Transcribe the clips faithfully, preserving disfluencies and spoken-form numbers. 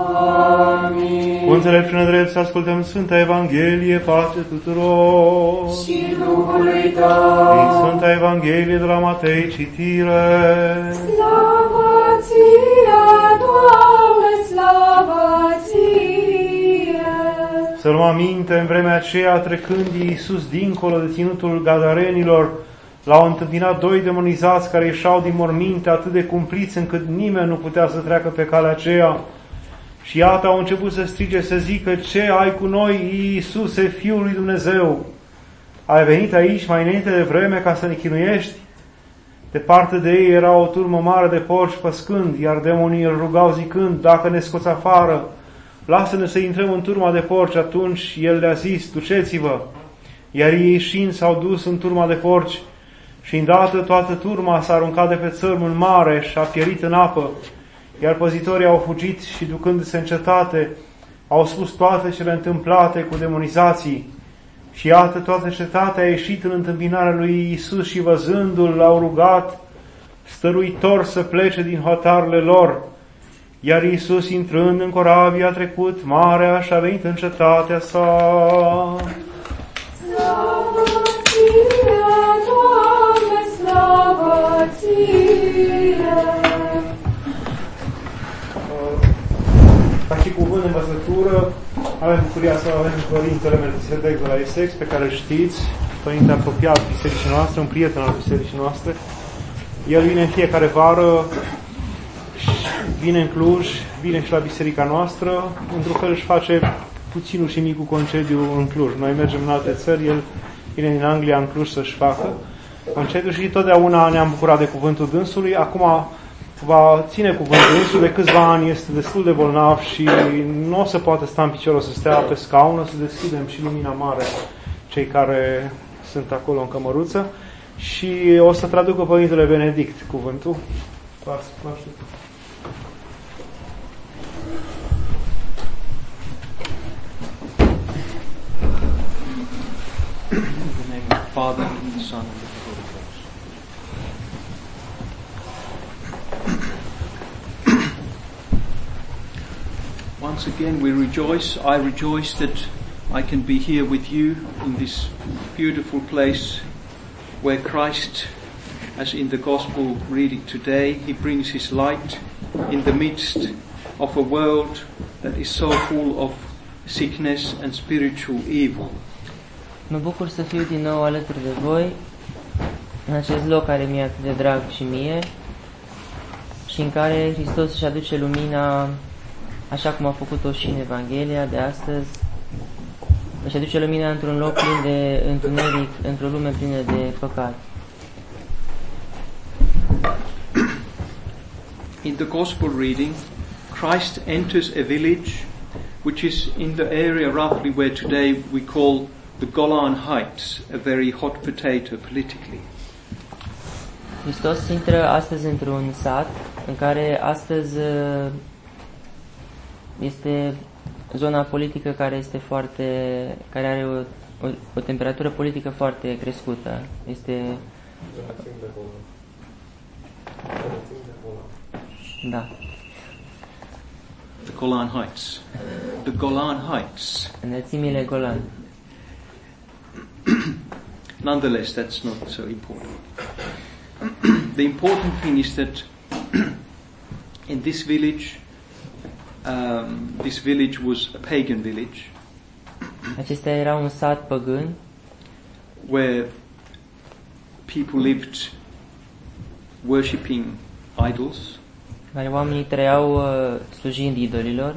Amin. Cu înțelepciune drept să ascultăm Sfânta Evanghelie, pace tuturor. Și Duhului Tău. Din Sfânta Evanghelie de la Matei, citire. Slavă Ție, Doamne, slavă Ție. Să luăm aminte, în vremea aceea, trecând Iisus dincolo de ținutul Gadarenilor, l-au întâmpinat doi demonizați care ieșau din morminte atât de cumpliți încât nimeni nu putea să treacă pe calea aceea. Și iată, au început să strige, să zică: ce ai cu noi, Iisuse, Fiul lui Dumnezeu? Ai venit aici mai înainte de vreme ca să ne chinuiești? Departe de ei era o turmă mare de porci păscând, iar demonii îl rugau zicând: dacă ne scoți afară, lasă-ne să intrăm în turma de porci. Atunci el le-a zis: duceți-vă. Iar ei ieșind s-au dus în turma de porci și îndată toată turma s-a aruncat de pe țărmul mare și a pierit în apă. Iar păzitorii au fugit și, ducându-se în cetate, au spus toate cele întâmplate cu demonizații. Și iată, toată cetatea a ieșit în întâmpinarea lui Iisus și, văzându-l, l-au rugat stăruitor să plece din hotarele lor. Iar Iisus, intrând în corabie, a trecut marea și a venit în cetatea sa. Slavă Ție, Doamne, slavă Ție. Ca și cuvânt de învățătură, avem bucuria să avem Părintele Melchisedec de la Essex, pe care îl știți, părinte apropiat bisericii noastre, un prieten al bisericii noastre. El vine în fiecare vară, vine în Cluj, vine și la biserica noastră, într-un fel își face puținul și micul concediu în Cluj. Noi mergem în alte țări, el vine din Anglia în Cluj să-și facă concediu și totdeauna ne-am bucurat de cuvântul dânsului. Acum va ține cuvântul dânsul, de câțiva ani este destul de bolnav și nu o să poată sta în picior, o să stea pe scaun, o să deschidem și lumina mare, cei care sunt acolo în cămăruță, și o să traducă Părintele Benedict cuvântul. In the name of the Father, and the Son, and of the Holy Ghost. Once again we rejoice. I rejoice that I can be here with you in this beautiful place where Christ, as in the Gospel reading today, He brings His light in the midst of a world that is so full of sickness and spiritual evil. Mă bucur să fiu din nou alături de voi în acest loc care mi-e atât de drag și mie și în care Hristos își aduce lumina, așa cum a făcut-o și în Evanghelia de astăzi. Își aduce lumina într-un loc plin de întuneric, într-o lume plină de păcat. In the Gospel reading, Christ enters a village which is in the area roughly where today we call the Golan Heights, a very hot potato politically. Hristos intră astăzi într-un sat în care astăzi este zona politică care este foarte, care are o, o, o temperatură politică foarte crescută. Este da. The Golan Heights. The Golan Heights. Înălțimile Golan. Nonetheless, that's not so important. The important thing is that in this village, um, this village was a pagan village. Acesta era un sat păgân where people lived worshipping idols. Care oamenii trăiau uh, slujind idolilor.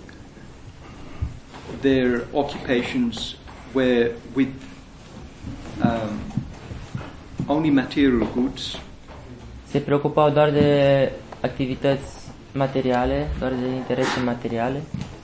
Their occupations were with um, only material goods. Se preocupau doar de activități materiale, doar de interese materiale.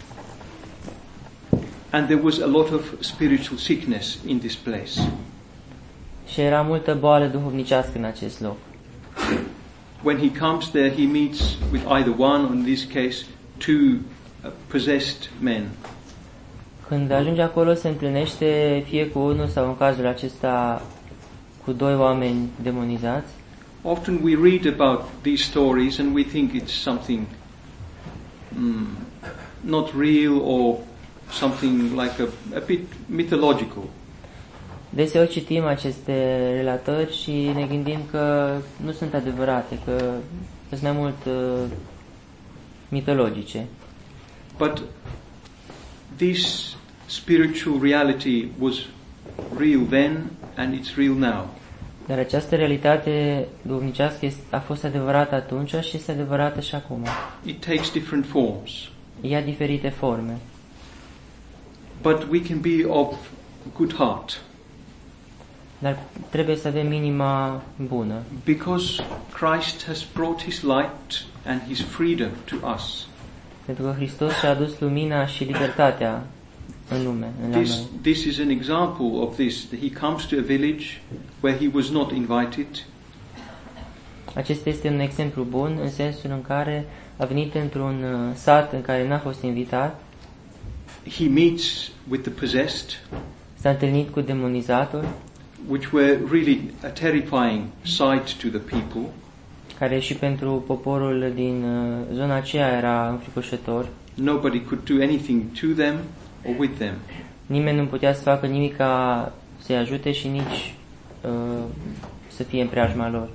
And there was a lot of spiritual sickness in this place. Și era multă boală duhovnicească în acest loc. When he comes there, he meets with either one, or in this case, two uh, possessed men. Când ajunge acolo, se întâlnește fie cu unul sau în cazul acesta cu doi oameni demonizați. Often we read about these stories and we think it's something mm, not real or something like a, a bit mythological. Deseori citim aceste relatări și ne gândim că nu sunt adevărate, că sunt mai mult uh, mitologice. But this spiritual reality was real then and it's real now. Dar această realitate duhovnicească a fost adevărată atunci și este adevărată și acum. It takes different forms. Ia diferite forme. But we can be of good heart. Dar trebuie să avem inima bună. Because Christ has brought his light and his freedom to us. Pentru că Hristos și-a adus lumina și libertatea în lume, în la This, noi. this is an example of this. He comes to a village where he was not invited. Acesta este un exemplu bun în sensul în care a venit într-un uh, sat în care n-a fost invitat, He meets with the possessed, s-a întâlnit cu demonizatul, which were really a terrifying sight to the people. care și pentru poporul din uh, zona aceea era înfricoșător. Nobody could do anything to them or with them. Nimeni nu putea să facă nimic ca să-i ajute și nici uh, să fie în preajma lor.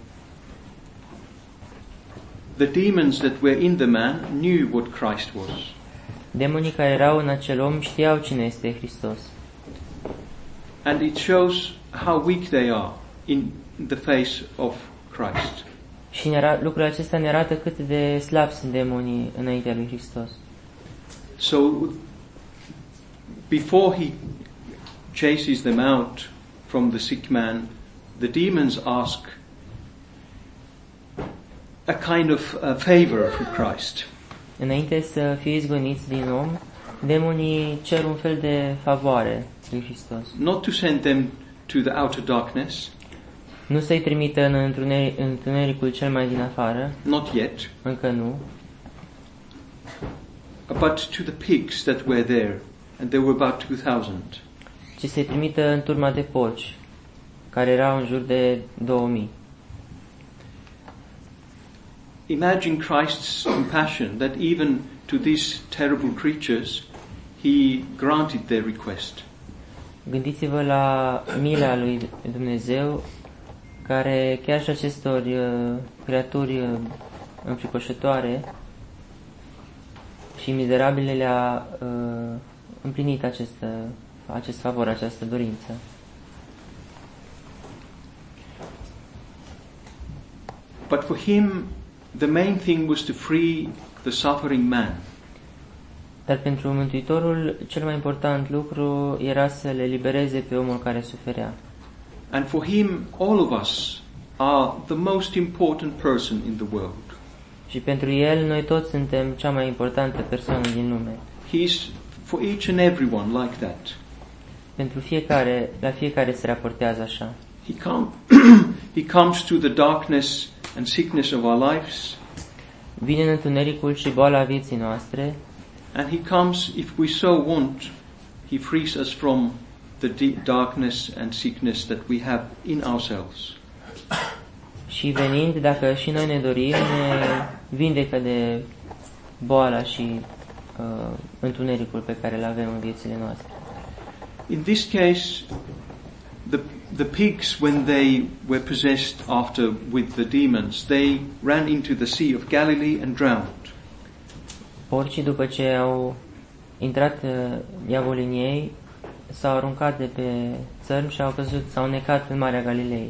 The demons that were in the man knew what Christ was. Demonii care erau în acel om știau cine este Hristos. And it shows how weak they are in the face of Christ. Și ne ara- lucrul acesta ne arată cât de slabi sunt demonii înaintea lui Hristos. So, before he chases them out from the sick man, the demons ask a kind of uh, favor from Christ. Înainte să fie izgoniți din om, demonii cer un fel de favoare lui Hristos. Not to send them to the outer darkness, Nu să-i trimită în întuneric, întunericul cel mai din afară, not yet, încă nu, but to the pigs that were there, and there were about two thousand. ci să-i trimită în turma de porci, care erau în jur de două mii. Imagine Christ's compassion that even to these terrible creatures he granted their request. Gândiți-vă la mila lui Dumnezeu, care chiar și acestor uh, creaturi uh, înfricoșătoare și mizerabile le-a uh, împlinit acest, acest favor, această dorință. But for him, the main thing was to free the suffering man. Dar pentru Mântuitorul, cel mai important lucru era să le libereze pe omul care suferea. And for him, all of us are the most important person in the world. Și pentru el, noi toți suntem cea mai importantă persoană din lume. He's for each and everyone like that. Pentru fiecare, la fiecare se raportează așa. He, come, he comes to the darkness and sickness of our lives, Vine în întunericul și boala vieții noastre and he comes, if we so want, he frees us from the deep darkness and sickness that we have in ourselves. și venind, dacă și noi ne dorim, ne vindecă de boala și uh, întunericul pe care îl avem în viețile noastre. In this case, the the pigs, when they were possessed after with the demons, they ran into the Sea of Galilee and drowned. Porcii, după ce au intrat uh, diavolii în ei, s-au aruncat de pe țărm și au căzut, s-au necat în Marea Galilei.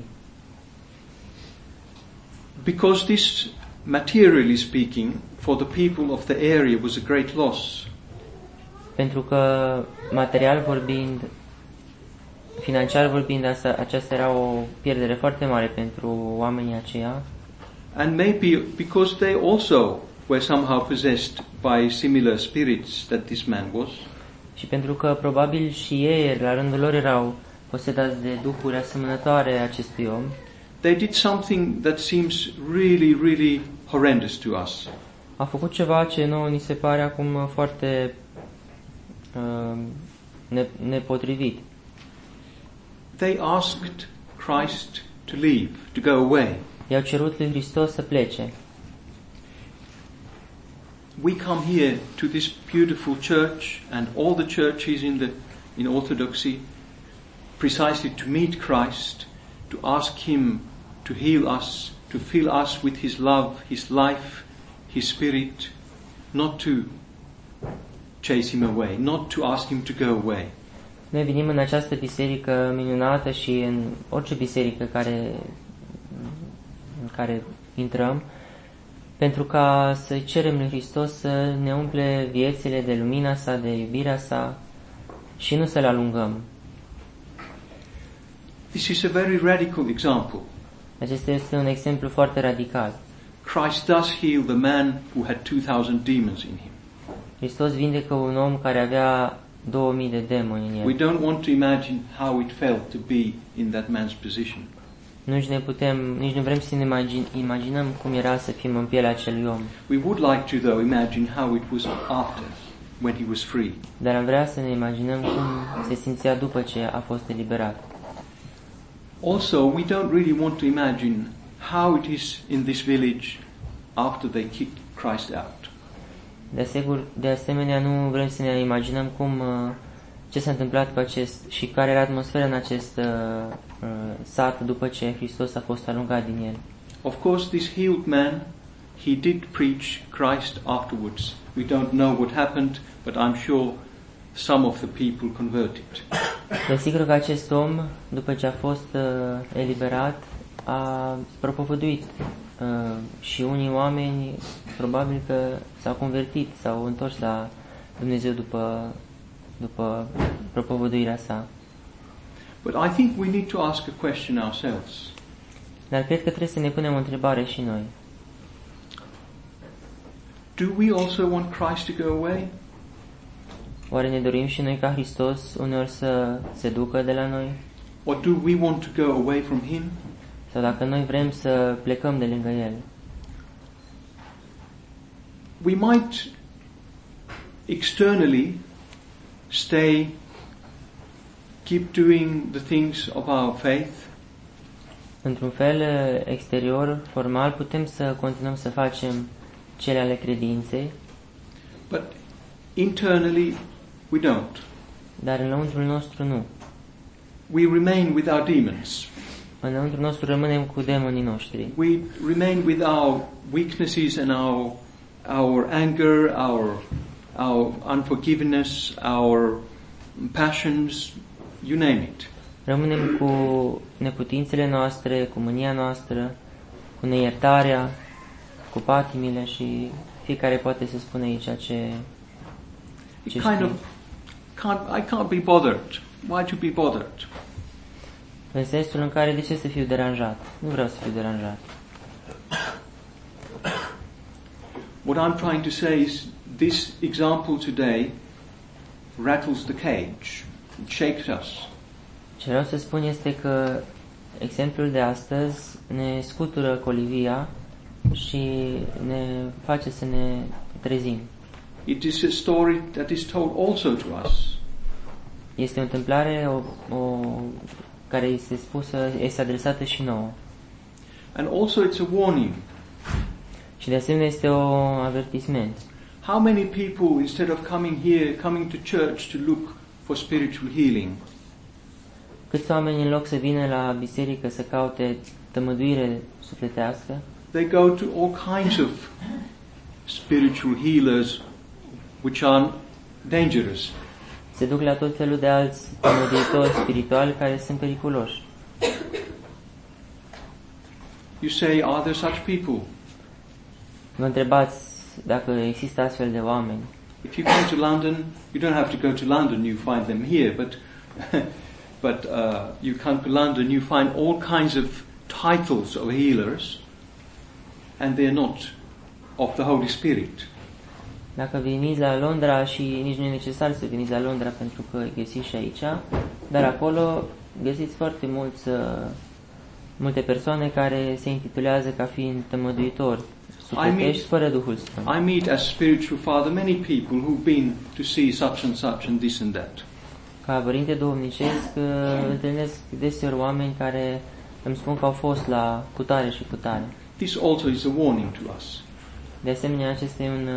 Because this, materially speaking, for the people of the area was a great loss. Pentru că, material vorbind, financiar vorbind, asta, aceasta era o pierdere foarte mare pentru oamenii aceia. And maybe because they also were somehow possessed by similar spirits that this man was. Și pentru că probabil și ei, la rândul lor, erau posedați de duhuri asemănătoare acestui om, They did something that seems really, really horrendous to us. a făcut ceva ce nouă ni se pare acum foarte uh, ne, nepotrivit. They asked Christ to leave, to go away. I-au cerut lui Hristos să plece. we come here to this beautiful church and all the churches in the in Orthodoxy precisely to meet Christ, to ask him to heal us, to fill us with his love, his life, his spirit, not to chase him away, not to ask him to go away. Noi venim în această biserică minunată și în orice biserică care, în care intrăm, pentru ca să cerem lui Hristos să ne umple viețile de lumina sa, de iubirea sa și nu să-L alungăm. This is a very radical example. Acesta este un exemplu foarte radical. Christ does heal the man who had two thousand demons in him. Hristos vindecă un om care avea două mii de demoni în el. We don't want to imagine how it felt to be in that man's position. Nici, ne putem, nici nu vrem să ne imagine, imaginăm cum era să fim în pielea acelui om. We would like to, though, imagine how it was after, when he was free. Dar am vrea să ne imaginăm cum se simțea după ce a fost eliberat. Also, we don't really want to imagine how it is in this village after they kicked Christ out. De, asigur, de asemenea, nu vrem să ne imaginăm cum, ce s-a întâmplat cu acest și care era atmosfera în acest uh, uh, sat după ce Hristos a fost alungat din el. Of course, this healed man, he did preach Christ afterwards. We don't know what happened, but I'm sure some of the people converted. Desigur că acest om, după ce a fost uh, eliberat, a propovăduit uh, și unii oameni probabil că s-au convertit, s-au întors la Dumnezeu după, după propovăduirea sa. But I think we need to ask a question ourselves. Dar cred că trebuie să ne punem o întrebare și noi. Do we also want Christ to go away? Oare ne dorim și noi ca Hristos uneori să se ducă de la noi? Or do we want to go away from him? Sau dacă noi vrem să plecăm de lângă El? We might externally stay, keep doing the things of our faith, Într-un fel exterior, formal, putem să continuăm să facem cele ale credinței, but internally we don't. dar înăuntrul nostru nu. We remain with our demons. Înăuntru nostru rămânem cu demonii noștri. We remain with our weaknesses and our our anger, our our unforgiveness, our passions, you name it. Rămânem cu neputințele noastre, cu mânia noastră, cu neiertarea, cu patimile și fiecare poate să spună aici ce, It ce kind știe. of can't I can't be bothered. Why to be bothered? În sensul în care de ce să fiu deranjat? Nu vreau să fiu deranjat. What I'm trying to say is this example today rattles the cage. It shakes us. Ce vreau să spun este că exemplul de astăzi ne scutură colivia și ne face să ne trezim. It is a story that is told also to us. Este o întâmplare o, o, care este spusă, este adresată și nouă. And also it's a warning. Și de asemenea este o avertisment. How many people, instead of coming here, coming to church to look for spiritual healing, Câți oameni în loc să vină la biserică să caute tămăduire sufletească, they go to all kinds of spiritual healers which are dangerous. se duc la tot felul de alți tămăduitori spirituali care sunt periculoși. You say, are there such people? Vă întrebați dacă există astfel de oameni. If you come to London, you don't have to go to London, you find them here, but but uh, you come to London, you find all kinds of titles of healers, and they're not of the Holy Spirit. Dacă veniți la Londra și nici nu e necesar să veniți la Londra pentru că găsiți și aici, dar acolo găsiți foarte mulți, uh, multe persoane care se intitulează ca fiind tămăduitori sufletești fără Duhul Sfânt. I meet as spiritual father many people who've been to see such and such and this and that. Ca părinte duhovnicesc uh, întâlnesc deseori oameni care îmi spun că au fost la cutare și cutare. This also is a warning to us. De asemenea, acesta e un, uh,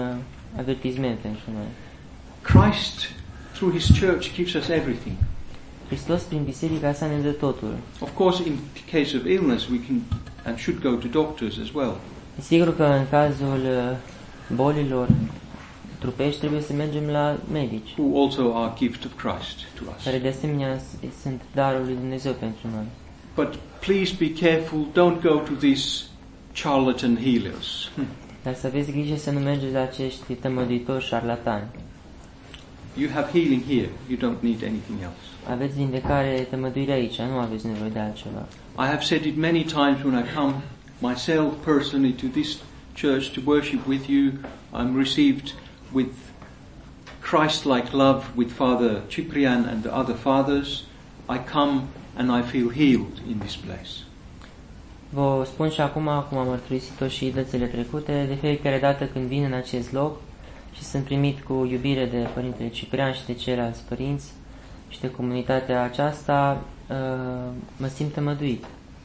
avertisment pentru noi. Christ, through His church, gives us everything. Hristos prin biserica sa ne dă totul. Of course, in case of illness, we can and should go to doctors as well. E sigur că în cazul uh, bolilor trupești trebuie să mergem la medici, Who also are gift of Christ to us. care de asemenea s- sunt darul lui Dumnezeu pentru noi. But please be careful, don't go to these charlatan healers. Dar să aveți grijă să nu mergeți la acești tămăduitori șarlatani. You have healing here, you don't need anything else. Aveți vindecare, tămăduire aici, nu aveți nevoie de altceva. I have said it many times when I come myself personally to this church to worship with you. I'm received with Christ-like love with Father Cyprian and the other fathers. I come and I feel healed in this place. Vă spun și acum, cum am mărturisit-o și dățile trecute, de fiecare dată când vin în acest loc și sunt primit cu iubire de Părintele Ciprian și de ceilalți părinți și de comunitatea aceasta, mă simt tămăduit.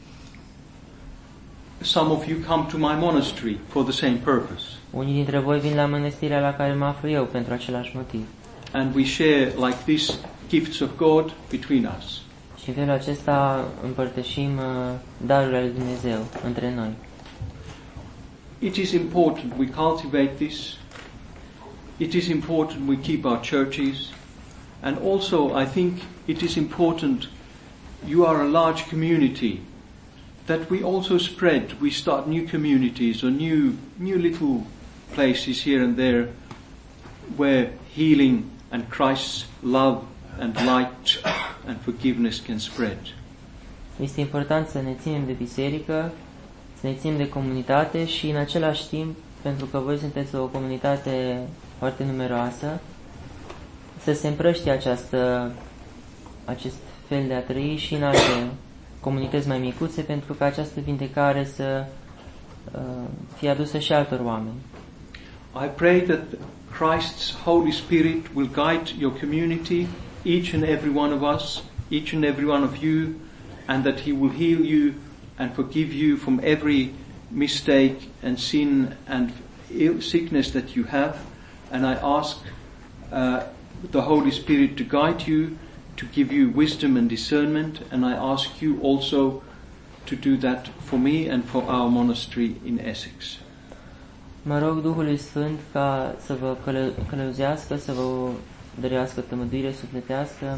Some of you come to my monastery for the same purpose. Unii dintre voi vin la mănăstirea la care mă aflu eu pentru același motiv. And we share like this gifts of God between us. Și în felul acesta împărtășim darurile lui Dumnezeu între noi. It is important we cultivate this. It is important we keep our churches. And also I think it is important, you are a large community, that we also spread, we start new communities or new, new little places here and there where healing and Christ's love and light and forgiveness can spread. Este important să ne ținem de biserică, să ne ținem de comunitate și în același timp, pentru că voi sunteți o comunitate foarte numeroasă, să se împrăștie această, acest fel de a trăi și în alte comunități mai micuțe, pentru ca această vindecare să uh, fie adusă și altor oameni. I pray that Christ's Holy Spirit will guide your community, each and every one of us, each and every one of you, and that He will heal you and forgive you from every mistake and sin and ill sickness that you have. And I ask uh, the Holy Spirit to guide you, to give you wisdom and discernment, and I ask you also to do that for me and for our monastery in Essex. Mă rog Duhului Sfânt ca să vă călă- călăuzească, să vă dărească tămăduire sufletească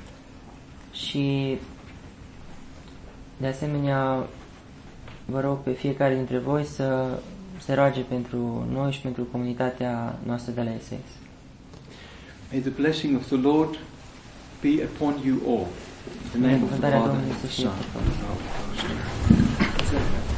și de asemenea vă rog pe fiecare dintre voi să se roage pentru noi și pentru comunitatea noastră de la Essex. May the blessing of the Lord be upon you all. In the name of the Binecuvântarea Father, Domnului să the fie Son, cu and toți. the Holy Spirit.